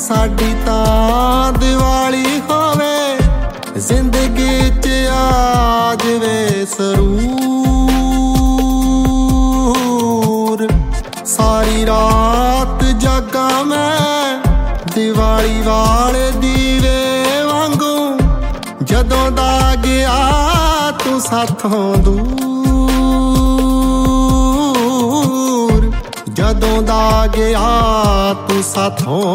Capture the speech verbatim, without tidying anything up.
साडी तां दिवाली होवे, जिंदगी च आ जवे सरूर। सारी रात जागा मैं दिवाली वाले दीवे वांगू, जदों दा गया तू साथों दूर, जदों दा गया तू साथों